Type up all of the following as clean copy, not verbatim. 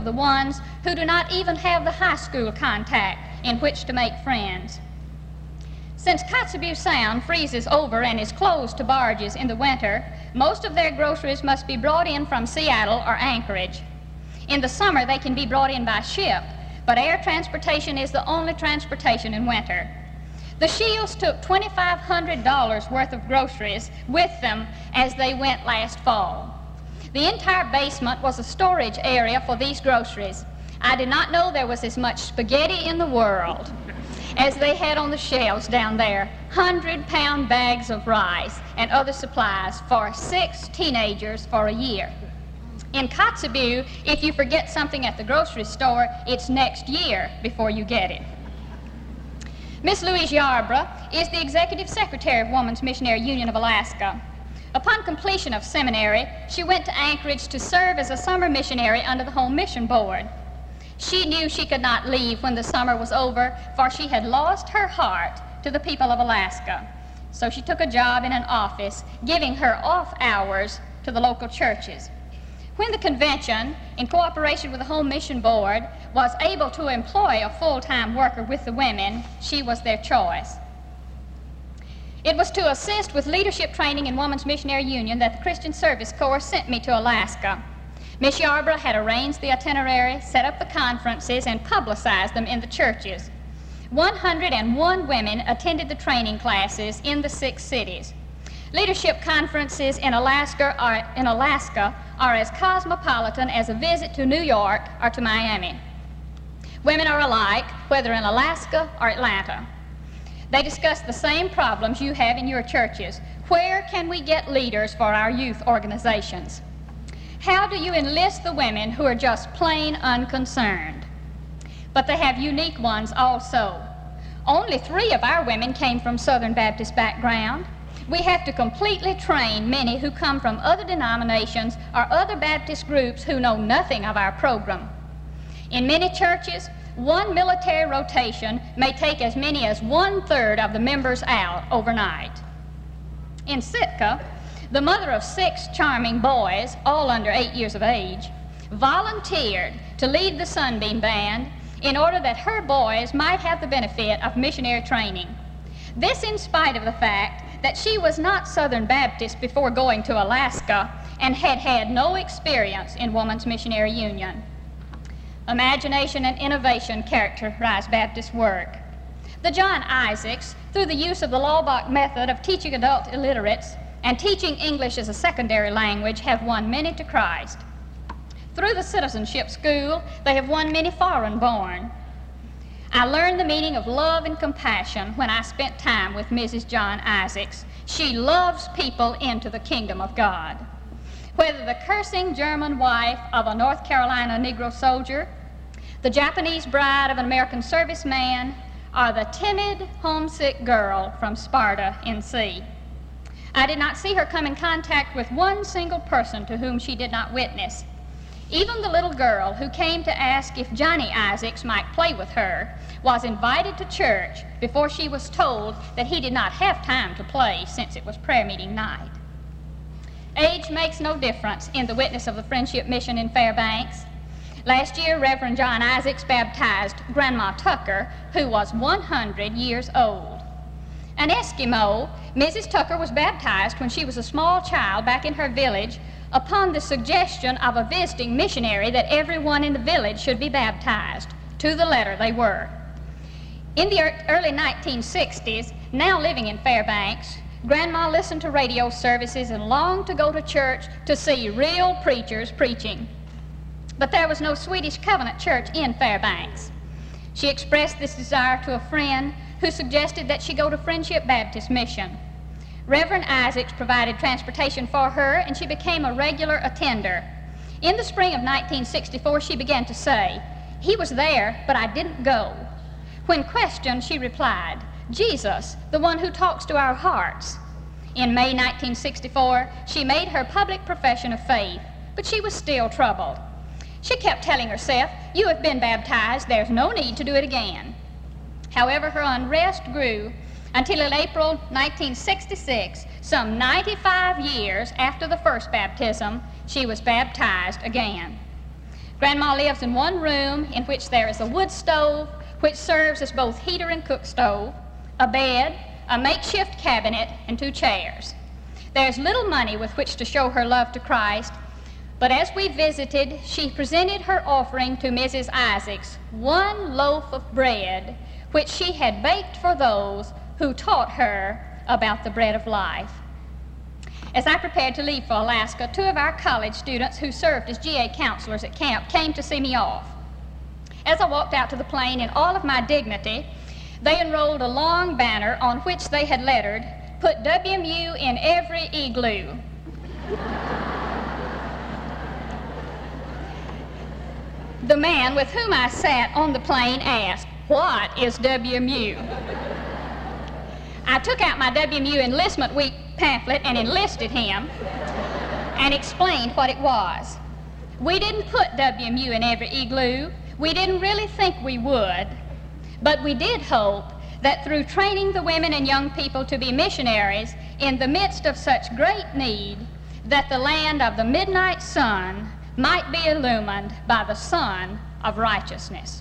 of the ones who do not even have the high school contact in which to make friends. Since Kotzebue Sound freezes over and is closed to barges in the winter, most of their groceries must be brought in from Seattle or Anchorage. In the summer, they can be brought in by ship, but air transportation is the only transportation in winter. The Shields took $2,500 worth of groceries with them as they went last fall. The entire basement was a storage area for these groceries. I did not know there was as much spaghetti in the world as they had on the shelves down there. 100-pound bags of rice and other supplies for 6 teenagers for a year. In Kotzebue, if you forget something at the grocery store, it's next year before you get it. Miss Louise Yarborough is the Executive Secretary of Woman's Missionary Union of Alaska. Upon completion of seminary, she went to Anchorage to serve as a summer missionary under the Home Mission Board. She knew she could not leave when the summer was over, for she had lost her heart to the people of Alaska. So she took a job in an office, giving her off hours to the local churches. When the convention, in cooperation with the Home Mission Board, was able to employ a full-time worker with the women, she was their choice. It was to assist with leadership training in Woman's Missionary Union that the Christian Service Corps sent me to Alaska. Miss Yarborough had arranged the itinerary, set up the conferences, and publicized them in the churches. 101 women attended the training classes in the 6 cities. Leadership conferences in Alaska are as cosmopolitan as a visit to New York or to Miami. Women are alike, whether in Alaska or Atlanta. They discuss the same problems you have in your churches. Where can we get leaders for our youth organizations? How do you enlist the women who are just plain unconcerned? But they have unique ones also. Only 3 of our women came from Southern Baptist background. We have to completely train many who come from other denominations or other Baptist groups who know nothing of our program. In many churches, one military rotation may take as many as 1/3 of the members out overnight. In Sitka, the mother of 6 charming boys, all under 8 years of age, volunteered to lead the Sunbeam Band in order that her boys might have the benefit of missionary training. This in spite of the fact that she was not Southern Baptist before going to Alaska and had had no experience in Woman's Missionary Union. Imagination and innovation characterize Baptist work. The John Isaacs, through the use of the Laubach method of teaching adult illiterates and teaching English as a secondary language, have won many to Christ. Through the Citizenship School, they have won many foreign-born. I learned the meaning of love and compassion when I spent time with Mrs. John Isaacs. She loves people into the kingdom of God. Whether the cursing German wife of a North Carolina Negro soldier, the Japanese bride of an American serviceman, or the timid, homesick girl from Sparta, NC. I did not see her come in contact with one single person to whom she did not witness. Even the little girl who came to ask if Johnny Isaacs might play with her was invited to church before she was told that he did not have time to play since it was prayer meeting night. Age makes no difference in the witness of the Friendship Mission in Fairbanks. Last year, Reverend John Isaacs baptized Grandma Tucker, who was 100 years old. An Eskimo, Mrs. Tucker was baptized when she was a small child back in her village upon the suggestion of a visiting missionary that everyone in the village should be baptized. To the letter they were. In the early 1960s, now living in Fairbanks, Grandma listened to radio services and longed to go to church to see real preachers preaching. But there was no Swedish Covenant Church in Fairbanks. She expressed this desire to a friend who suggested that she go to Friendship Baptist Mission. Reverend Isaacs provided transportation for her, and she became a regular attender. In the spring of 1964, she began to say, "He was there, but I didn't go." When questioned, she replied, "Jesus, the one who talks to our hearts." In May 1964, she made her public profession of faith, but she was still troubled. She kept telling herself, "You have been baptized, there's no need to do it again." However, her unrest grew until in April 1966, some 95 years after the first baptism, she was baptized again. Grandma lives in one room in which there is a wood stove, which serves as both heater and cook stove, a bed, a makeshift cabinet, and 2 chairs. There's little money with which to show her love to Christ, but as we visited, she presented her offering to Mrs. Isaacs, 1 loaf of bread, which she had baked for those who taught her about the bread of life. As I prepared to leave for Alaska, 2 of our college students who served as GA counselors at camp came to see me off. As I walked out to the plane in all of my dignity, they unrolled a long banner on which they had lettered, "Put WMU in every igloo." The man with whom I sat on the plane asked, "What is WMU?" I took out my WMU Enlistment Week pamphlet and enlisted him and explained what it was. We didn't put WMU in every igloo. We didn't really think we would, but we did hope that through training the women and young people to be missionaries in the midst of such great need, that the land of the midnight sun might be illumined by the sun of righteousness.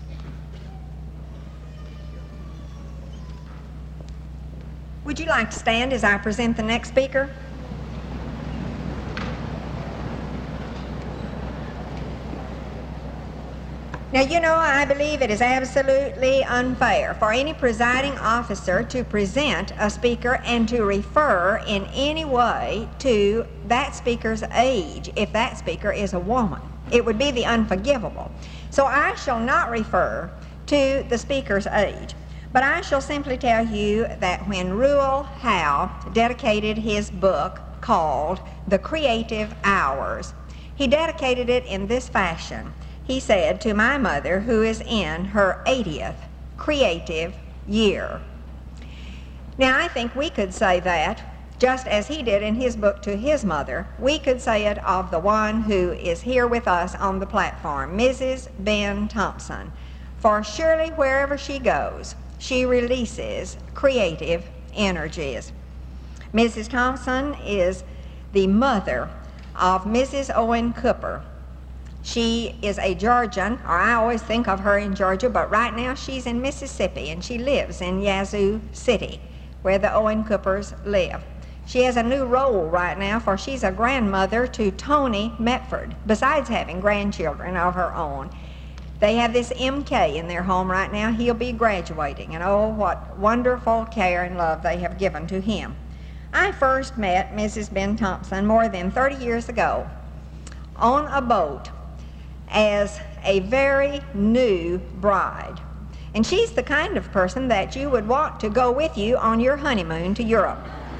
Would you like to stand as I present the next speaker? Now, you know, I believe it is absolutely unfair for any presiding officer to present a speaker and to refer in any way to that speaker's age if that speaker is a woman. It would be the unforgivable. So I shall not refer to the speaker's age, but I shall simply tell you that when Ruel Howe dedicated his book called The Creative Hours, he dedicated it in this fashion. He said, "To my mother, who is in her 80th creative year." Now, I think we could say that, just as he did in his book to his mother, we could say it of the one who is here with us on the platform, Mrs. Ben Thompson. For surely wherever she goes, she releases creative energies. Mrs. Thompson is the mother of Mrs. Owen Cooper. She is a Georgian, or I always think of her in Georgia, but right now she's in Mississippi, and she lives in Yazoo City, where the Owen Coopers live. She has a new role right now, for she's a grandmother to Tony Metford, besides having grandchildren of her own. They have this MK in their home right now. He'll be graduating, and oh, what wonderful care and love they have given to him. I first met Mrs. Ben Thompson more than 30 years ago on a boat as a very new bride. And she's the kind of person that you would want to go with you on your honeymoon to Europe.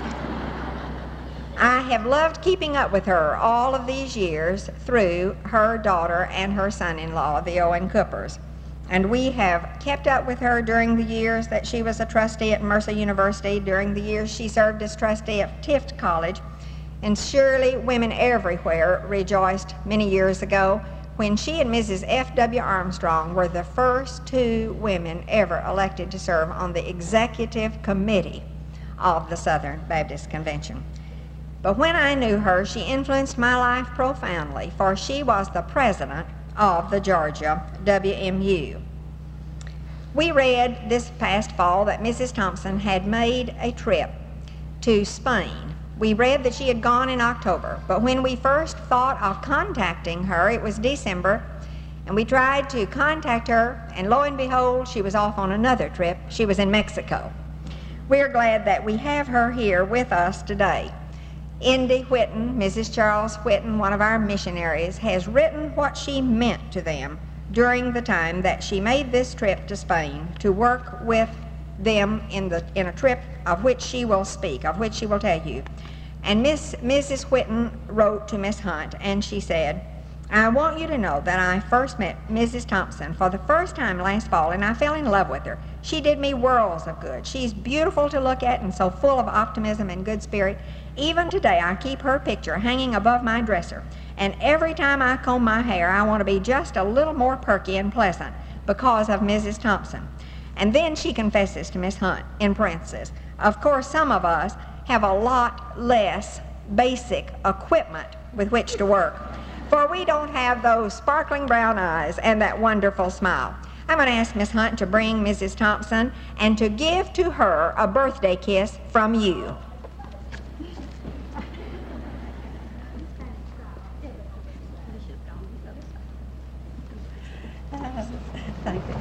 I have loved keeping up with her all of these years through her daughter and her son-in-law, the Owen Coopers. And we have kept up with her during the years that she was a trustee at Mercer University, during the years she served as trustee at Tift College. And surely women everywhere rejoiced many years ago when she and Mrs. F.W. Armstrong were the first 2 women ever elected to serve on the executive committee of the Southern Baptist Convention. But when I knew her, she influenced my life profoundly, for she was the president of the Georgia WMU. We read this past fall that Mrs. Thompson had made a trip to Spain. We read that she had gone in October, but when we first thought of contacting her, it was December, and we tried to contact her, and lo and behold, she was off on another trip. She was in Mexico. We're glad that we have her here with us today. Indy Whitten, Mrs. Charles Whitten, one of our missionaries, has written what she meant to them during the time that she made this trip to Spain to work with them in a trip of which she will speak, of which she will tell you. And Mrs. Whitten wrote to Miss Hunt, and she said, "I want you to know that I first met Mrs. Thompson for the first time last fall, and I fell in love with her. She did me worlds of good. She's beautiful to look at and so full of optimism and good spirit. Even today, I keep her picture hanging above my dresser, and every time I comb my hair, I want to be just a little more perky and pleasant because of Mrs. Thompson." And then she confesses to Miss Hunt, in parentheses, "Of course, some of us have a lot less basic equipment with which to work, for we don't have those sparkling brown eyes and that wonderful smile. I'm going to ask Miss Hunt to bring Mrs. Thompson and to give to her a birthday kiss from you. Thank you.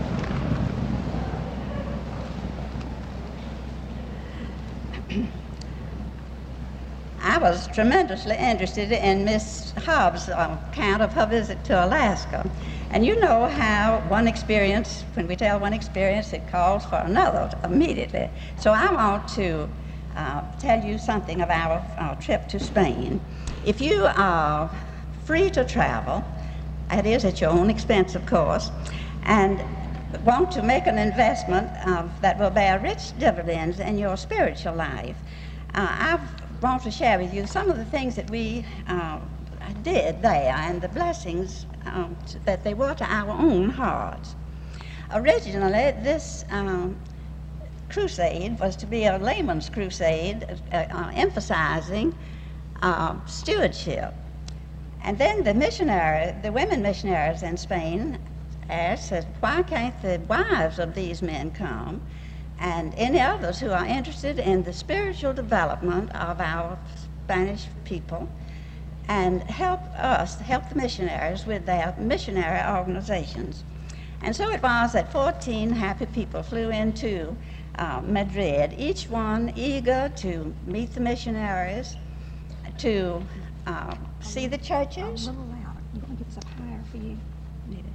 I was tremendously interested in Miss Hobbs' account of her visit to Alaska. And you know how one experience, when we tell one experience, it calls for another immediately. So I want to tell you something of our trip to Spain. If you are free to travel, that is at your own expense, of course, and want to make an investment that will bear rich dividends in your spiritual life, I want to share with you some of the things that we did there and the blessings that they were to our own hearts. Originally, this crusade was to be a layman's crusade emphasizing stewardship. And then the women missionaries in Spain said, why can't the wives of these men come, and any others who are interested in the spiritual development of our Spanish people, and help the missionaries with their missionary organizations. And so it was that 14 happy people flew into Madrid, each one eager to meet the missionaries, to see the churches. A little louder. You want to get this up higher for you? Need it.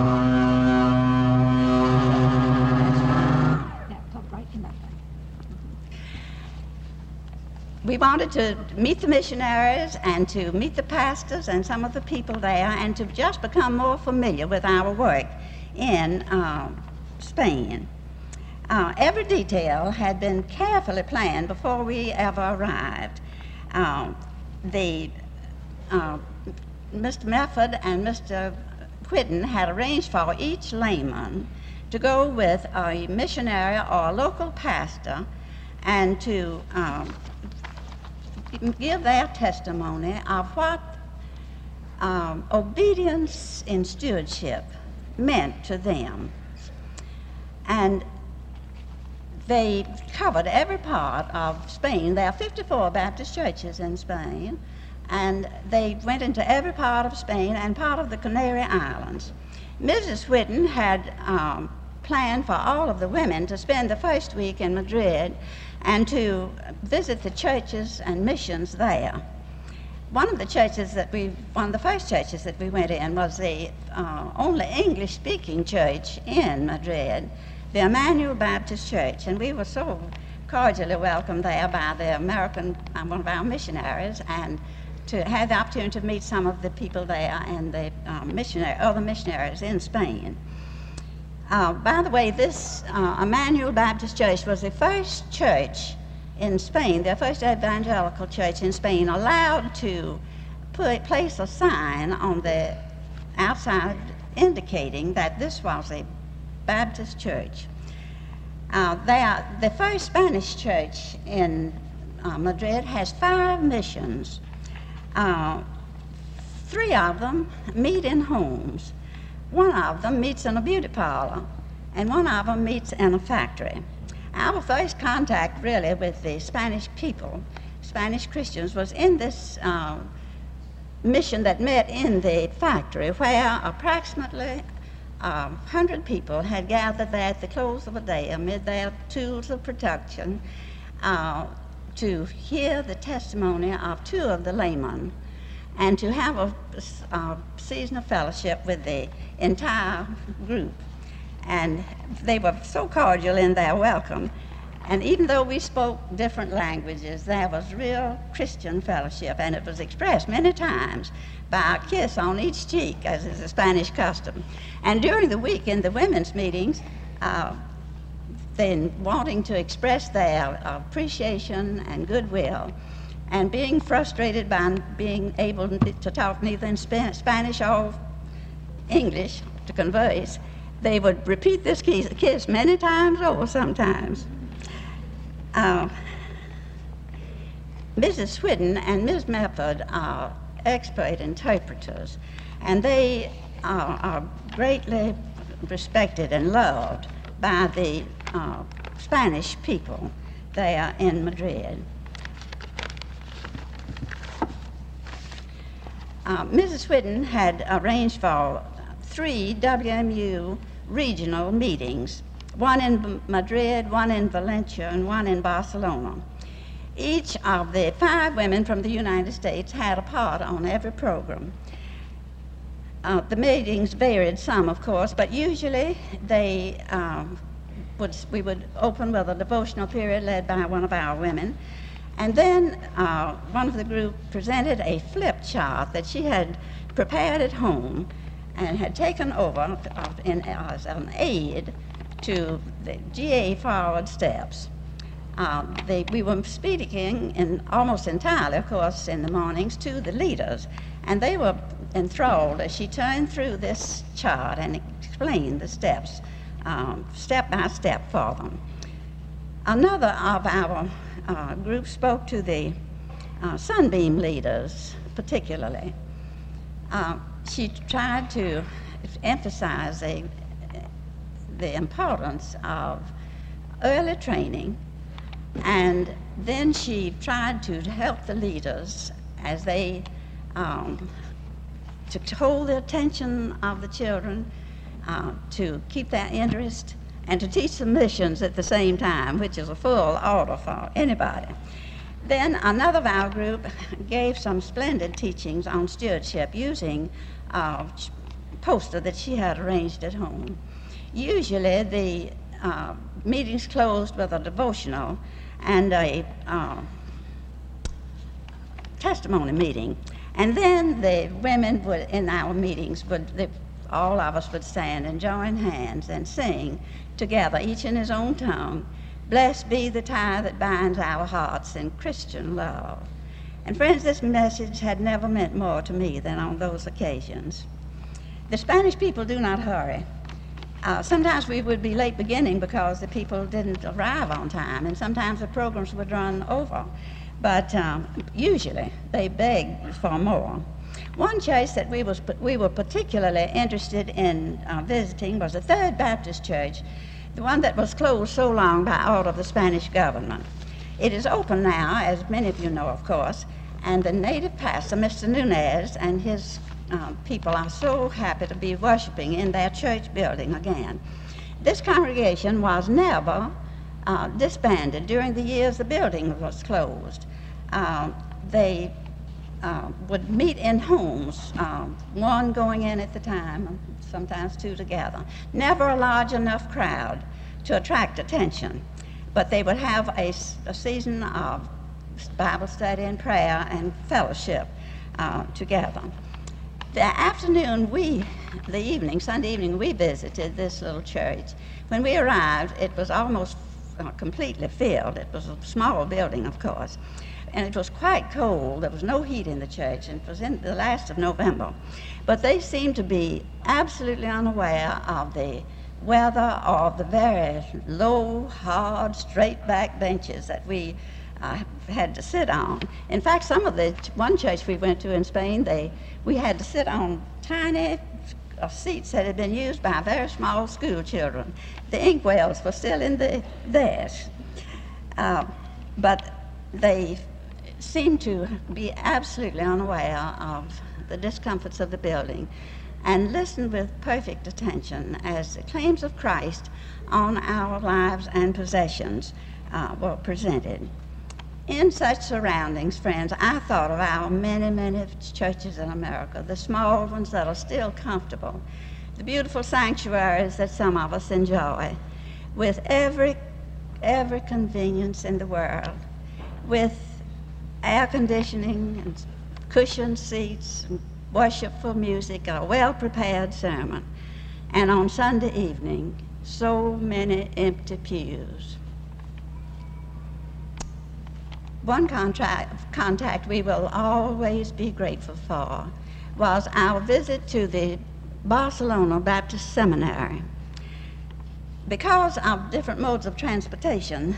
Yeah, talk right in that thing. We wanted to meet the missionaries and to meet the pastors and some of the people there, and to just become more familiar with our work in Spain. Every detail had been carefully planned before we ever arrived. Mr. Mefford and Mr. Whitten had arranged for each layman to go with a missionary or a local pastor and to give their testimony of what obedience in stewardship meant to them. And they covered every part of Spain. There are 54 Baptist churches in Spain, and they went into every part of Spain and part of the Canary Islands. Mrs. Whitten had planned for all of the women to spend the first week in Madrid and to visit the churches and missions there. One of the first churches that we went in was the only English-speaking church in Madrid, the Emmanuel Baptist Church, and we were so cordially welcomed there by the American, one of our missionaries, and to have the opportunity to meet some of the people there and the other missionaries in Spain. By the way, this Emmanuel Baptist Church was the first church in Spain, the first evangelical church in Spain, allowed to place a sign on the outside indicating that this was a Baptist church. The first Spanish church in Madrid has 5 missions. 3 of them meet in homes. 1 of them meets in a beauty parlor, and 1 of them meets in a factory. Our first contact really with the Spanish people, Spanish Christians, was in this mission that met in the factory, where approximately 100 people had gathered there at the close of a day amid their tools of production to hear the testimony of 2 of the laymen and to have a season of fellowship with the entire group. And they were so cordial in their welcome. And even though we spoke different languages, there was real Christian fellowship, and it was expressed many times by a kiss on each cheek, as is a Spanish custom. And during the week in the women's meetings, then wanting to express their appreciation and goodwill, and being frustrated by being able to talk neither in Spanish or English to converse, they would repeat this kiss many times over sometimes. Mrs. Whitten and Ms. Mefford expert interpreters, and they are greatly respected and loved by the Spanish people there in Madrid. Mrs. Whitten had arranged for 3 WMU regional meetings, one in Madrid, one in Valencia, and one in Barcelona. Each of the 5 women from the United States had a part on every program. The meetings varied some, of course, but usually we would open with a devotional period led by one of our women. And then one of the group presented a flip chart that she had prepared at home and had taken over as an aid to the GA forward steps. We were speaking almost entirely, of course, in the mornings to the leaders, and they were enthralled as she turned through this chart and explained the steps, step by step for them. Another of our group spoke to the Sunbeam leaders particularly. She tried to emphasize the importance of early training, and then she tried to help the leaders as they to hold the attention of the children, to keep their interest, and to teach the missions at the same time, which is a full order for anybody. Then another of our group gave some splendid teachings on stewardship using a poster that she had arranged at home. Usually the meetings closed with a devotional and a testimony meeting. And then the women would, in our meetings, all of us would stand and join hands and sing together, each in his own tongue, "Blessed be the tie that binds our hearts in Christian love." And friends, this message had never meant more to me than on those occasions. The Spanish people do not hurry. Sometimes we would be late beginning because the people didn't arrive on time, and sometimes the programs would run over. But usually they begged for more. One church that we were particularly interested in visiting was the Third Baptist Church, the one that was closed so long by order of the Spanish government. It is open now, as many of you know, of course, and the native pastor, Mr. Nunez, and his people are so happy to be worshiping in their church building again. This congregation was never disbanded during the years the building was closed. They would meet in homes, one going in at the time, sometimes 2 together. Never a large enough crowd to attract attention, but they would have a season of Bible study and prayer and fellowship together. Sunday evening, we visited this little church. When we arrived, it was almost completely filled. It was a small building, of course, and it was quite cold. There was no heat in the church, and it was in the last of November. But they seemed to be absolutely unaware of the weather or the very low, hard, straight-back benches that we had to sit on. In fact, one church we went to in Spain, we had to sit on tiny seats that had been used by very small school children. The inkwells were still in the desks, but they seemed to be absolutely unaware of the discomforts of the building and listened with perfect attention as the claims of Christ on our lives and possessions were presented. In such surroundings, friends, I thought of our many, many churches in America, the small ones that are still comfortable, the beautiful sanctuaries that some of us enjoy, with every convenience in the world, with air conditioning and cushioned seats and worshipful music, a well-prepared sermon, and on Sunday evening, so many empty pews. One contact we will always be grateful for was our visit to the Barcelona Baptist Seminary. Because of different modes of transportation,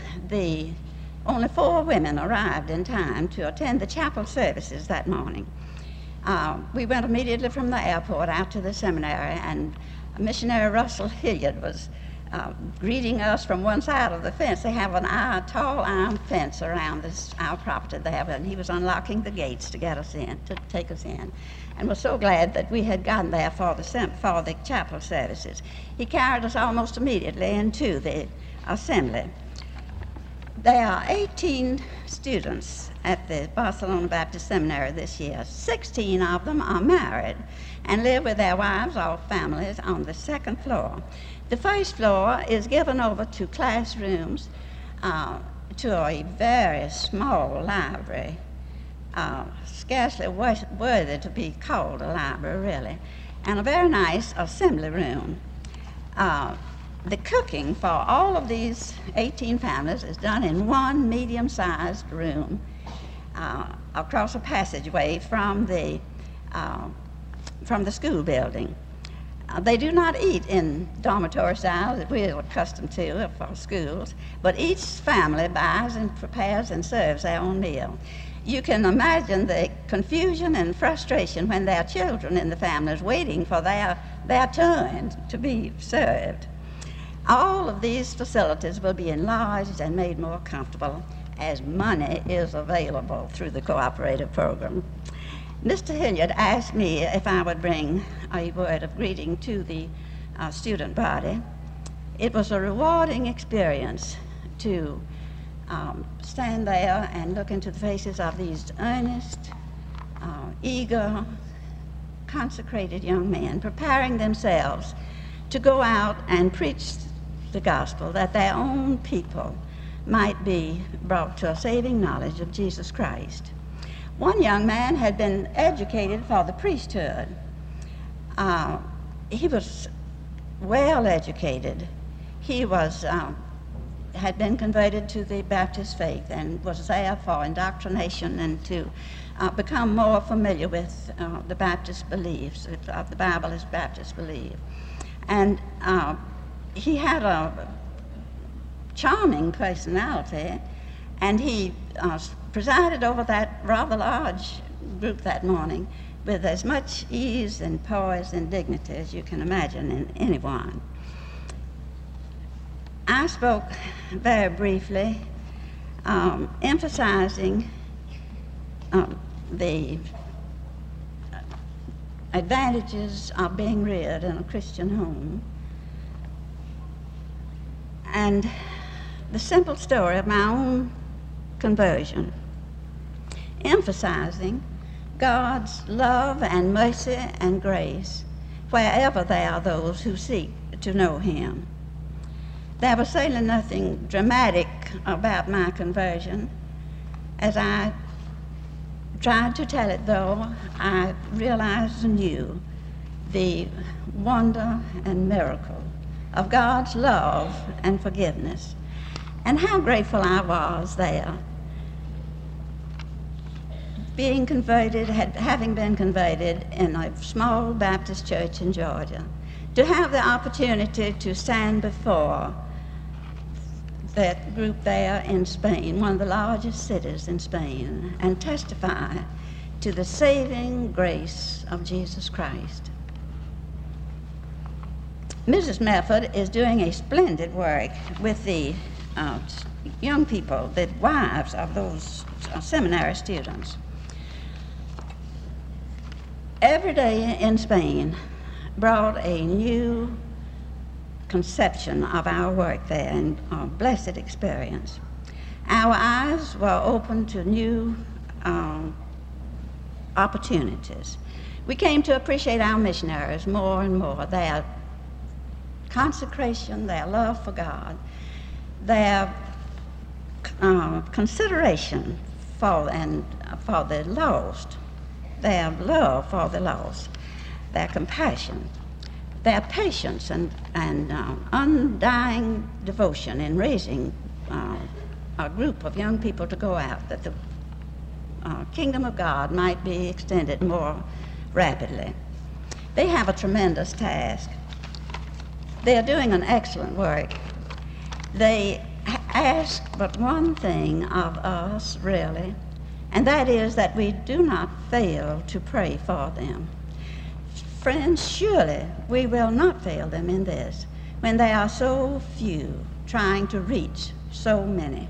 only 4 women arrived in time to attend the chapel services that morning. We went immediately from the airport out to the seminary, and Missionary Russell Hilliard was greeting us from one side of the fence. They have a tall iron fence around our property there, and he was unlocking the gates to get us in, to take us in, and was so glad that we had gotten there for the chapel services. He carried us almost immediately into the assembly. There are 18 students at the Barcelona Baptist Seminary this year. 16 of them are married and live with their wives or families on the second floor. The first floor is given over to classrooms, to a very small library, scarcely worthy to be called a library, really, and a very nice assembly room. The cooking for all of these 18 families is done in one medium-sized room across a passageway from the school building. They do not eat in dormitory style that we're accustomed to for schools, but each family buys and prepares and serves their own meal. You can imagine the confusion and frustration when there are children in the families waiting for their turn to be served. All of these facilities will be enlarged and made more comfortable as money is available through the cooperative program. Mr. Hilliard asked me if I would bring a word of greeting to the student body. It was a rewarding experience to stand there and look into the faces of these earnest, eager, consecrated young men preparing themselves to go out and preach the gospel, that their own people might be brought to a saving knowledge of Jesus Christ. One young man had been educated for the priesthood. He was well educated. He was had been converted to the Baptist faith and was there for indoctrination and to become more familiar with the Baptist beliefs, of the Bible as Baptists believe. And he had a charming personality, and he presided over that rather large group that morning with as much ease and poise and dignity as you can imagine in anyone. I spoke very briefly, emphasizing the advantages of being reared in a Christian home, and the simple story of my own conversion, emphasizing God's love and mercy and grace wherever there are those who seek to know Him. There was certainly nothing dramatic about my conversion. As I tried to tell it, though, I realized anew the wonder and miracle of God's love and forgiveness, and how grateful I was there, being converted, having been converted in a small Baptist church in Georgia, to have the opportunity to stand before that group there in Spain, one of the largest cities in Spain, and testify to the saving grace of Jesus Christ. Mrs. Mefford is doing a splendid work with the young people, the wives of those seminary students. Every day in Spain brought a new conception of our work there and a blessed experience. Our eyes were open to new opportunities. We came to appreciate our missionaries more and more, their consecration, their love for God, their consideration for the lost, their love for the lost, their compassion, their patience and undying devotion in raising a group of young people to go out, that the kingdom of God might be extended more rapidly. They have a tremendous task. They are doing an excellent work. They ask but one thing of us, really, and that is that we do not fail to pray for them. Friends, surely we will not fail them in this, when they are so few trying to reach so many.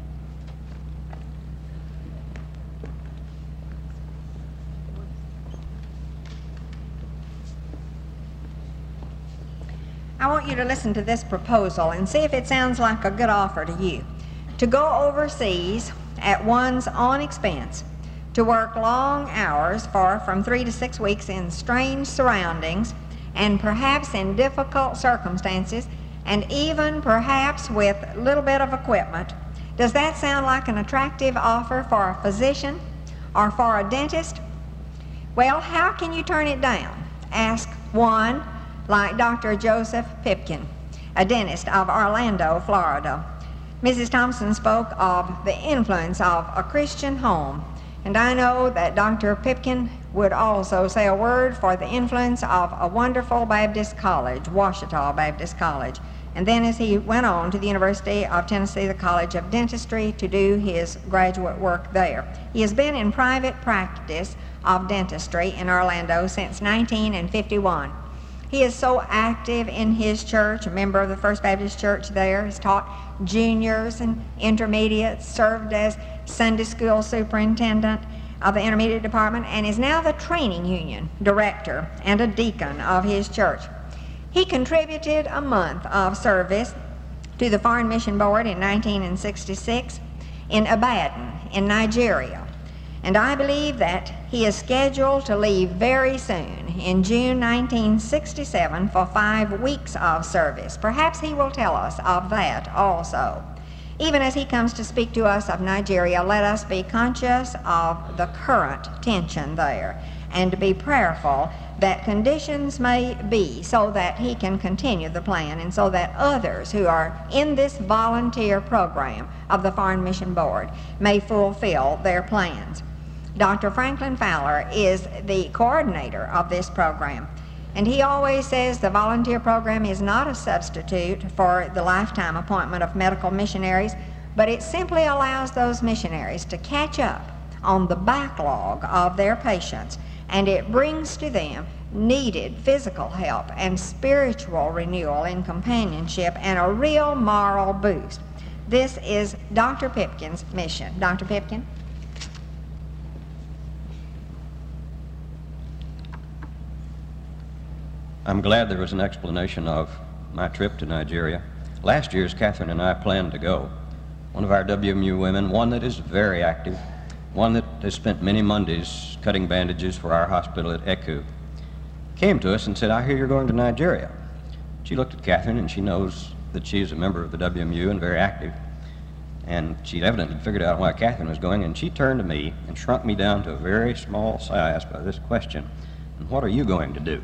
I want you to listen to this proposal and see if it sounds like a good offer to you. To go overseas at one's own expense, to work long hours for from 3 to 6 weeks in strange surroundings and perhaps in difficult circumstances and even perhaps with a little bit of equipment. Does that sound like an attractive offer for a physician or for a dentist? Well, how can you turn it down? Ask one like Dr. Joseph Pipkin, a dentist of Orlando, Florida. Mrs. Thompson spoke of the influence of a Christian home, and I know that Dr. Pipkin would also say a word for the influence of a wonderful Baptist college, Ouachita Baptist College. And then as he went on to the University of Tennessee, the College of Dentistry, to do his graduate work there. He has been in private practice of dentistry in Orlando since 1951. He is so active in his church, a member of the First Baptist Church there, has taught juniors and intermediates, served as Sunday school superintendent of the intermediate department, and is now the training union director and a deacon of his church. He contributed a month of service to the Foreign Mission Board in 1966 in Ibadan in Nigeria. And I believe that he is scheduled to leave very soon, in June 1967, for 5 weeks of service. Perhaps he will tell us of that also. Even as he comes to speak to us of Nigeria, let us be conscious of the current tension there and be prayerful that conditions may be so that he can continue the plan and so that others who are in this volunteer program of the Foreign Mission Board may fulfill their plans. Dr. Franklin Fowler is the coordinator of this program, and he always says the volunteer program is not a substitute for the lifetime appointment of medical missionaries, but it simply allows those missionaries to catch up on the backlog of their patients, and it brings to them needed physical help and spiritual renewal in companionship and a real moral boost. This is Dr. Pipkin's mission. Dr. Pipkin? I'm glad there was an explanation of my trip to Nigeria. Last year, Catherine and I planned to go. One of our WMU women, one that is very active, one that has spent many Mondays cutting bandages for our hospital at Eku, came to us and said, "I hear you're going to Nigeria." She looked at Catherine, and she knows that she is a member of the WMU and very active. And she'd evidently figured out why Catherine was going, and she turned to me and shrunk me down to a very small size by this question: "And what are you going to do?"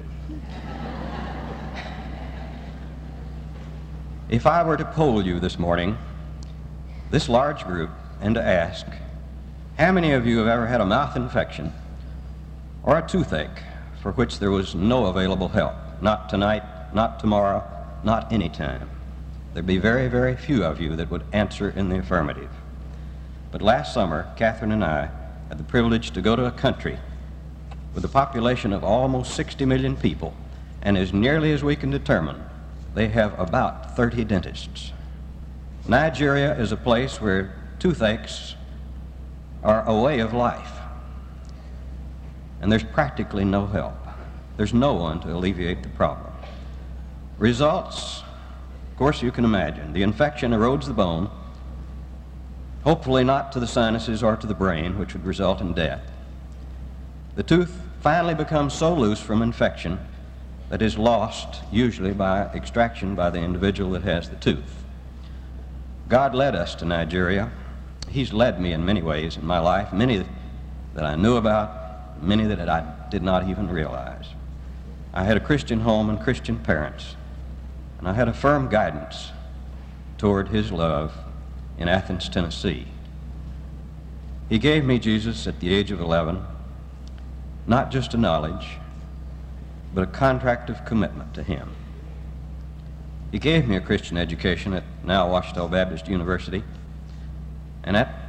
If I were to poll you this morning, this large group, and to ask, how many of you have ever had a mouth infection or a toothache for which there was no available help? Not tonight, not tomorrow, not any time. There'd be very, very few of you that would answer in the affirmative. But last summer, Catherine and I had the privilege to go to a country with a population of almost 60 million people, and as nearly as we can determine, they have about 30 dentists. Nigeria is a place where toothaches are a way of life, and there's practically no help. There's no one to alleviate the problem. Results, of course, you can imagine. The infection erodes the bone, hopefully not to the sinuses or to the brain, which would result in death. The tooth finally becomes so loose from infection that is lost, usually by extraction by the individual that has the tooth. God led us to Nigeria. He's led me in many ways in my life, many that I knew about, many that I did not even realize. I had a Christian home and Christian parents, and I had a firm guidance toward His love in Athens, Tennessee. He gave me Jesus at the age of 11, not just a knowledge, but a contract of commitment to Him. He gave me a Christian education at now Ouachita Baptist University, and at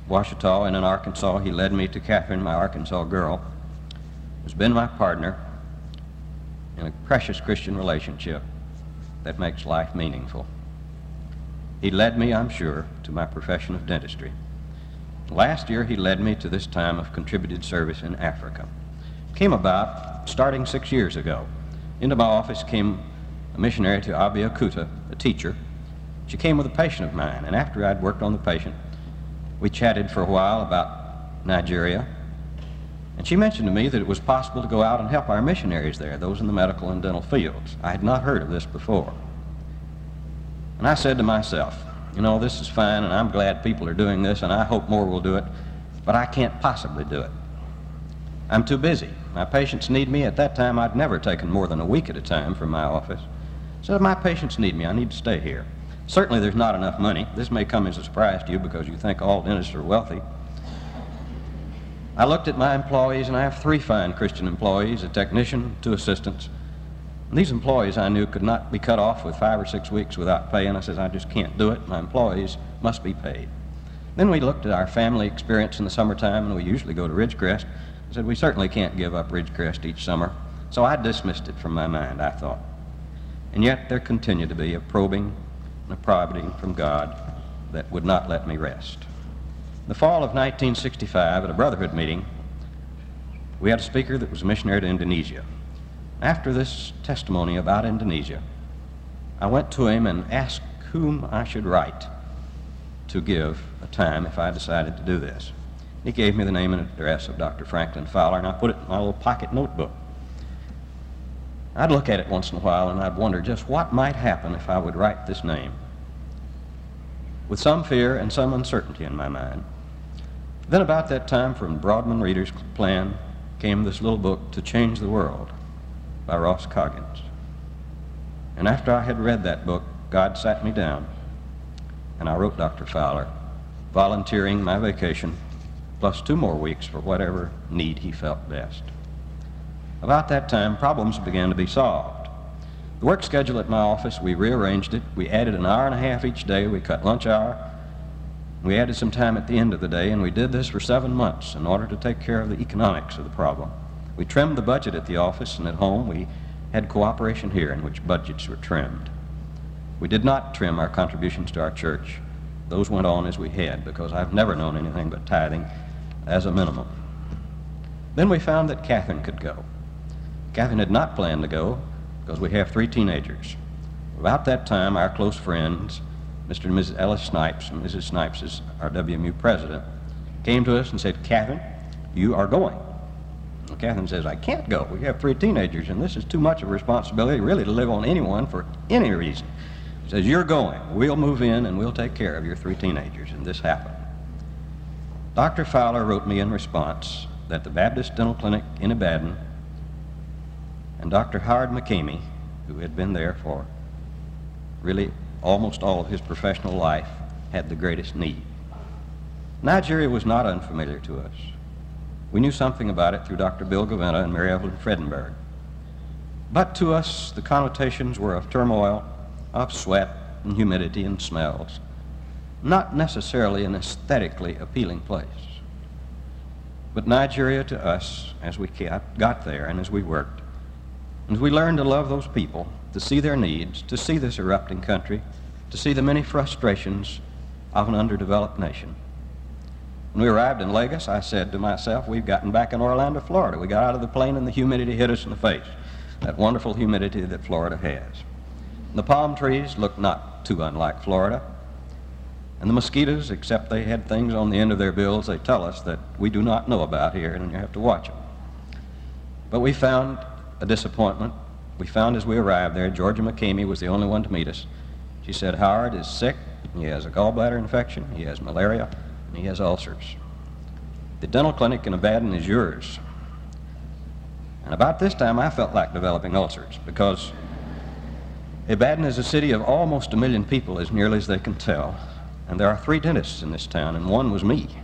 Ouachita and in Arkansas, he led me to Catherine, my Arkansas girl, who's been my partner in a precious Christian relationship that makes life meaningful. He led me, I'm sure, to my profession of dentistry. Last year, he led me to this time of contributed service in Africa. It came about starting 6 years ago. Into my office came a missionary to Abeokuta, a teacher. She came with a patient of mine, and after I'd worked on the patient, we chatted for a while about Nigeria, and she mentioned to me that it was possible to go out and help our missionaries there, those in the medical and dental fields. I had not heard of this before. And I said to myself, you know, this is fine, and I'm glad people are doing this, and I hope more will do it, but I can't possibly do it. I'm too busy. My patients need me. At that time, I'd never taken more than a week at a time from my office. So my patients need me. I need to stay here. Certainly there's not enough money. This may come as a surprise to you because you think all dentists are wealthy. I looked at my employees, and I have 3 fine Christian employees, a technician, 2 assistants. And these employees I knew could not be cut off with 5 or 6 weeks without pay, and I said, I just can't do it. My employees must be paid. Then we looked at our family experience in the summertime, and we usually go to Ridgecrest. I said, we certainly can't give up Ridgecrest each summer. So I dismissed it from my mind, I thought. And yet there continued to be a probing and a prodding from God that would not let me rest. In the fall of 1965, at a Brotherhood meeting, we had a speaker that was a missionary to Indonesia. After this testimony about Indonesia, I went to him and asked whom I should write to give a time if I decided to do this. He gave me the name and address of Dr. Franklin Fowler, and I put it in my little pocket notebook. I'd look at it once in a while, and I'd wonder just what might happen if I would write this name, with some fear and some uncertainty in my mind. Then about that time, from Broadman Reader's plan, came this little book, To Change the World, by Ross Coggins. And after I had read that book, God sat me down, and I wrote Dr. Fowler, volunteering my vacation, plus 2 more weeks for whatever need he felt best. About that time, problems began to be solved. The work schedule at my office, we rearranged it. We added an hour and a half each day. We cut lunch hour. We added some time at the end of the day, and we did this for 7 months in order to take care of the economics of the problem. We trimmed the budget at the office, and at home we had cooperation here in which budgets were trimmed. We did not trim our contributions to our church. Those went on as we had, because I've never known anything but tithing as a minimum. Then we found that Catherine could go. Catherine had not planned to go because we have 3 teenagers. About that time, our close friends, Mr. and Mrs. Ellis Snipes, and Mrs. Snipes is our WMU president, came to us and said, Catherine, you are going. And Catherine says, I can't go. We have 3 teenagers, and this is too much of a responsibility really to live on anyone for any reason. She says, you're going. We'll move in, and we'll take care of your 3 teenagers, and this happened. Dr. Fowler wrote me in response that the Baptist Dental Clinic in Ibadan and Dr. Howard McCamey, who had been there for really almost all of his professional life, had the greatest need. Nigeria was not unfamiliar to us. We knew something about it through Dr. Bill Gaventa and Mary Evelyn Fredenberg. But to us, the connotations were of turmoil, of sweat and humidity and smells, not necessarily an aesthetically appealing place. But Nigeria to us, as we got there and as we worked, and as we learned to love those people, to see their needs, to see this erupting country, to see the many frustrations of an underdeveloped nation. When we arrived in Lagos, I said to myself, we've gotten back in Orlando, Florida. We got out of the plane and the humidity hit us in the face, that wonderful humidity that Florida has. And the palm trees looked not too unlike Florida. And the mosquitoes, except they had things on the end of their bills they tell us that we do not know about here, and you have to watch them. But we found a disappointment. We found as we arrived there, Georgia McCamey was the only one to meet us. She said, Howard is sick. He has a gallbladder infection. He has malaria. And he has ulcers. The dental clinic in Ibadan is yours. And about this time, I felt like developing ulcers, because Ibadan is a city of almost 1 million people, as nearly as they can tell. And there are 3 dentists in this town, and one was me.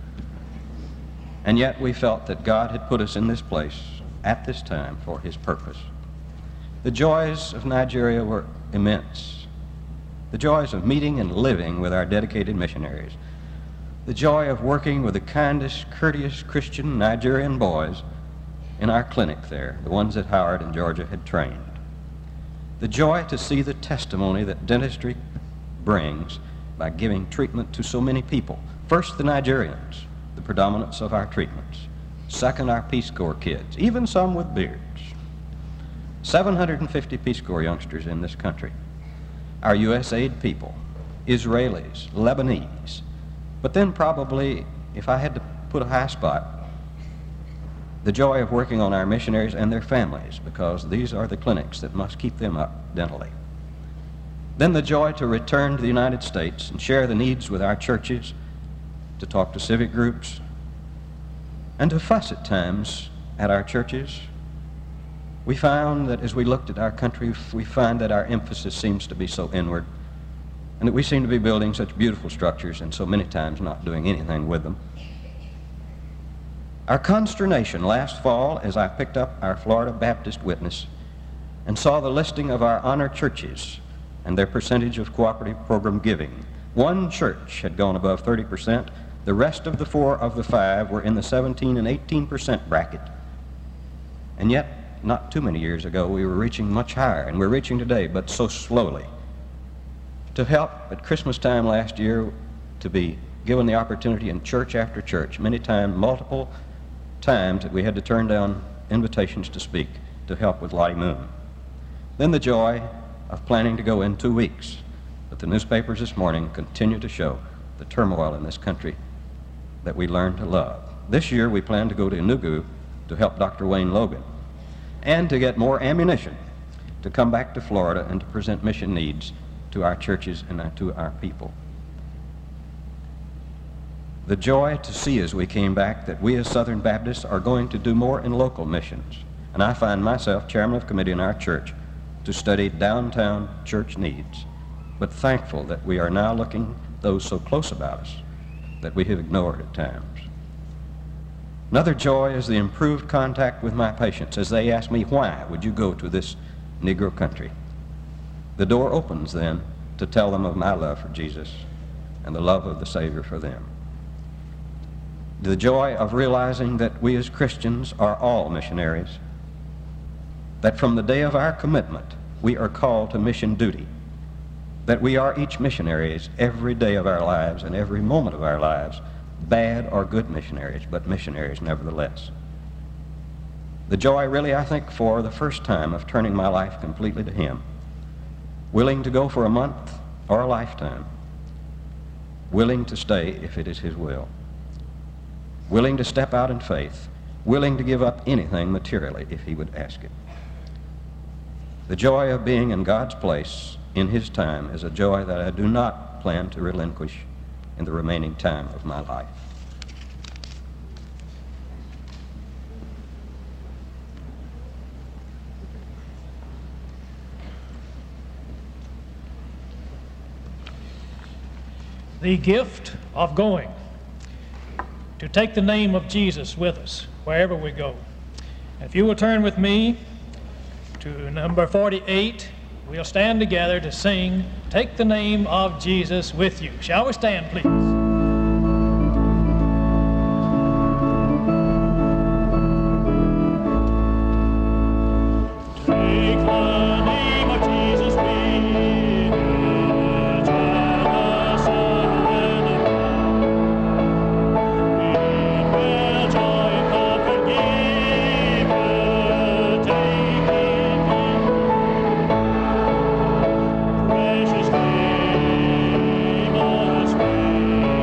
And yet we felt that God had put us in this place at this time for his purpose. The joys of Nigeria were immense. The joys of meeting and living with our dedicated missionaries. the joy of working with the kindest, courteous Christian Nigerian boys in our clinic there, the ones that Howard and Georgia had trained. The joy to see the testimony that dentistry brings by giving treatment to so many people. First, the Nigerians, the predominance of our treatments. Second, our Peace Corps kids, even some with beards. 750 Peace Corps youngsters in this country. Our USAID people, Israelis, Lebanese. But then probably, if I had to put a high spot, the joy of working on our missionaries and their families, because these are the clinics that must keep them up dentally. Then the joy to return to the United States and share the needs with our churches, to talk to civic groups, and to fuss at times at our churches. We found that as we looked at our country, we find that our emphasis seems to be so inward, and that we seem to be building such beautiful structures and so many times not doing anything with them. Our consternation last fall as I picked up our Florida Baptist Witness and saw the listing of our honor churches and their percentage of cooperative program giving. One church had gone above 30%. The rest of the 4 of the 5 were in the 17 and 18% bracket. And yet, not too many years ago, we were reaching much higher, and we're reaching today, but so slowly. To help at Christmas time last year, to be given the opportunity in church after church, many times, multiple times that we had to turn down invitations to speak to help with Lottie Moon. Then the joy of planning to go in 2 weeks. But the newspapers this morning continue to show the turmoil in this country that we learned to love. This year we plan to go to Enugu to help Dr. Wayne Logan and to get more ammunition to come back to Florida and to present mission needs to our churches and to our people. The joy to see as we came back that we as Southern Baptists are going to do more in local missions. And I find myself chairman of committee in our church to study downtown church needs, but thankful that we are now looking those so close about us that we have ignored at times. Another joy is the improved contact with my patients as they ask me, why would you go to this Negro country? The door opens then to tell them of my love for Jesus and the love of the Savior for them. The joy of realizing that we as Christians are all missionaries, that from the day of our commitment we are called to mission duty, that we are each missionaries every day of our lives and every moment of our lives, bad or good missionaries, but missionaries nevertheless. The joy really, I think, for the first time of turning my life completely to Him, willing to go for a month or a lifetime, willing to stay if it is His will, willing to step out in faith, willing to give up anything materially if He would ask it. The joy of being in God's place in His time is a joy that I do not plan to relinquish in the remaining time of my life. The gift of going, to take the name of Jesus with us wherever we go. If you will turn with me to number 48, we'll stand together to sing, Take the Name of Jesus with You. Shall we stand, please? Precious name of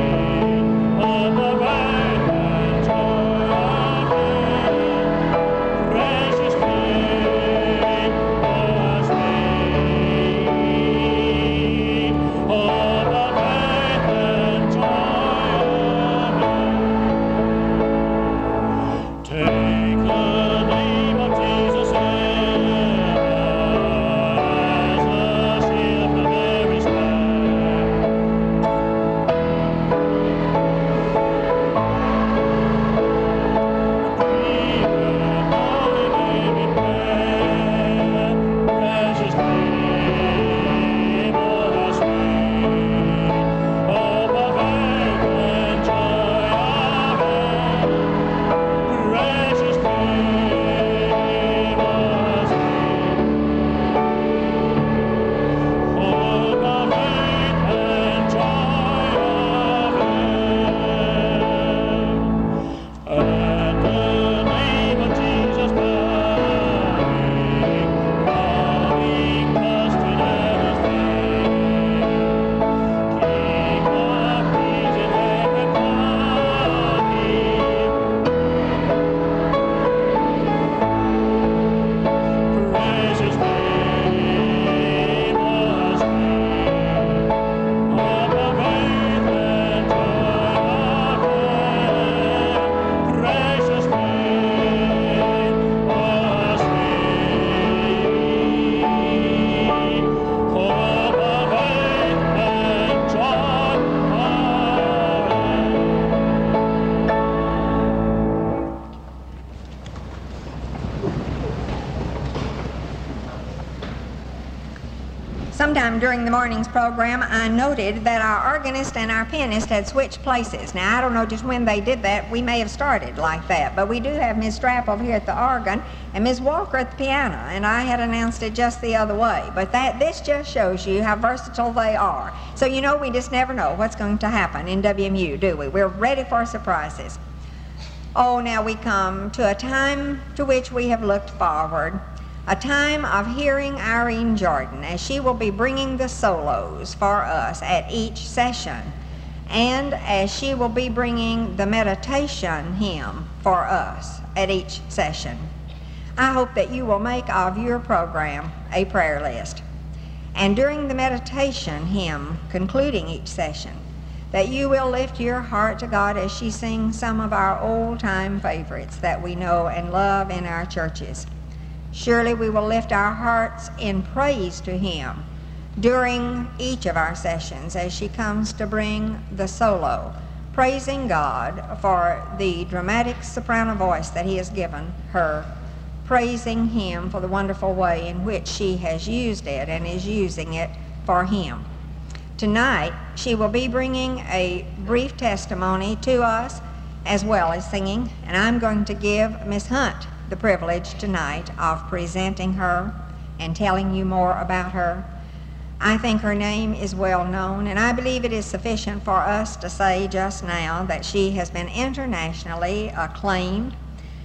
Sometime during the morning's program, I noted that our organist and our pianist had switched places. Now, I don't know just when they did that. We may have started like that, but we do have Ms. Strapp over here at the organ and Ms. Walker at the piano, and I had announced it just the other way. But this just shows you how versatile they are. So, you know, we just never know what's going to happen in WMU, do we? We're ready for surprises. Oh, now we come to a time to which we have looked forward. A time of hearing Irene Jordan, as she will be bringing the solos for us at each session, and as she will be bringing the meditation hymn for us at each session. I hope that you will make of your program a prayer list. And during the meditation hymn concluding each session, that you will lift your heart to God as she sings some of our old-time favorites that we know and love in our churches. Surely we will lift our hearts in praise to Him during each of our sessions as she comes to bring the solo, praising God for the dramatic soprano voice that He has given her, praising Him for the wonderful way in which she has used it and is using it for Him. Tonight, she will be bringing a brief testimony to us as well as singing, and I'm going to give Miss Hunt the privilege tonight of presenting her and telling you more about her. I think her name is well known, and I believe it is sufficient for us to say just now that she has been internationally acclaimed.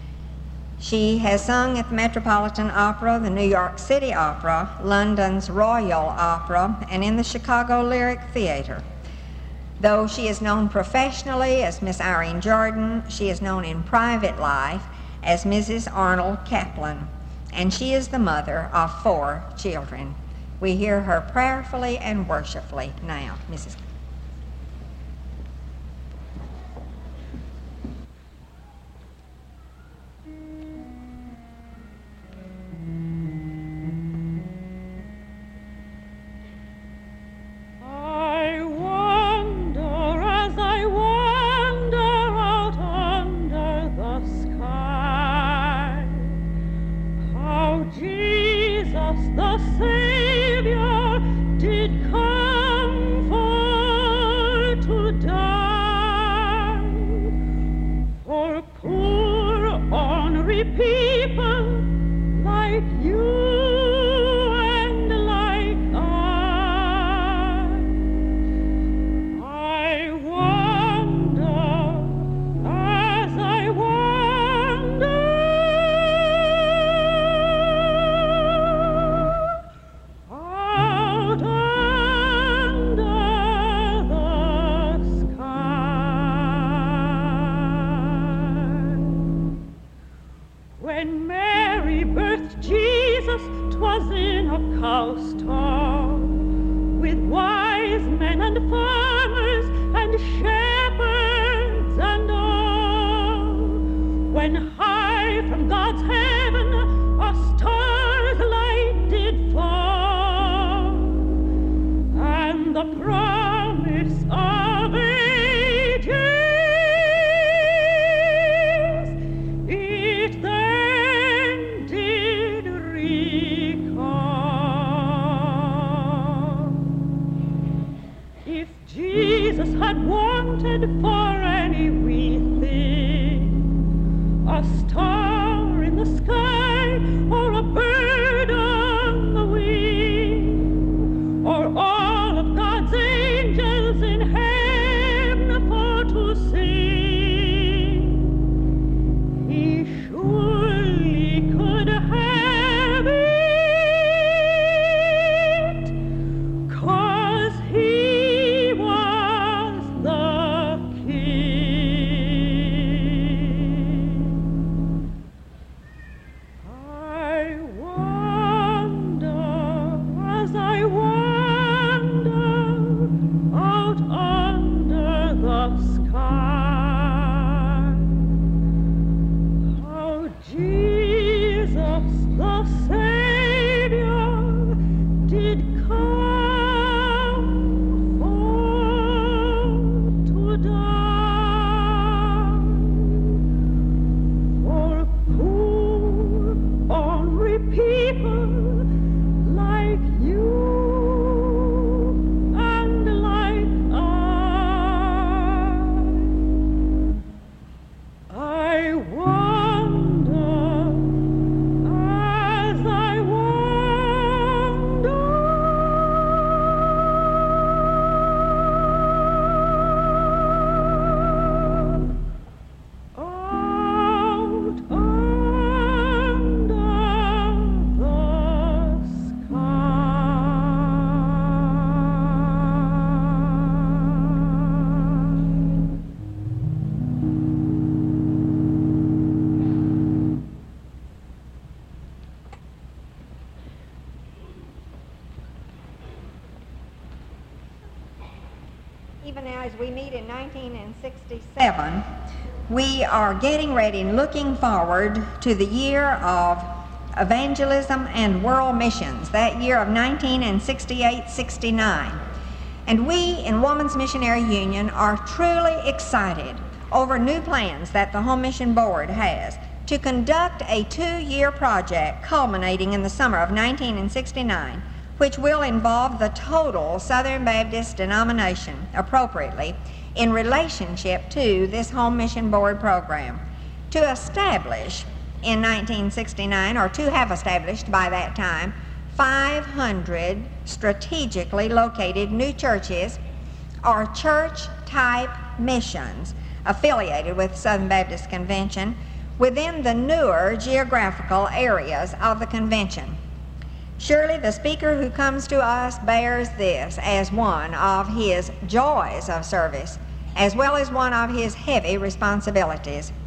She has sung at the Metropolitan Opera, the New York City Opera, London's Royal Opera, and in the Chicago Lyric Theater. Though she is known professionally as Miss Irene Jordan, she is known in private life as Mrs. Arnold Kaplan, and she is the mother of 4 children. We hear her prayerfully and worshipfully now, Mrs. People like you. even now as we meet in 1967, we are getting ready and looking forward to the year of evangelism and world missions, that year of 1968-69. And we in Woman's Missionary Union are truly excited over new plans that the Home Mission Board has to conduct a 2-year project culminating in the summer of 1969, which will involve the total Southern Baptist denomination appropriately in relationship to this Home Mission Board program, to establish in 1969, or to have established by that time, 500 strategically located new churches or church-type missions affiliated with Southern Baptist Convention within the newer geographical areas of the convention. Surely the speaker who comes to us bears this as one of his joys of service, as well as one of his heavy responsibilities.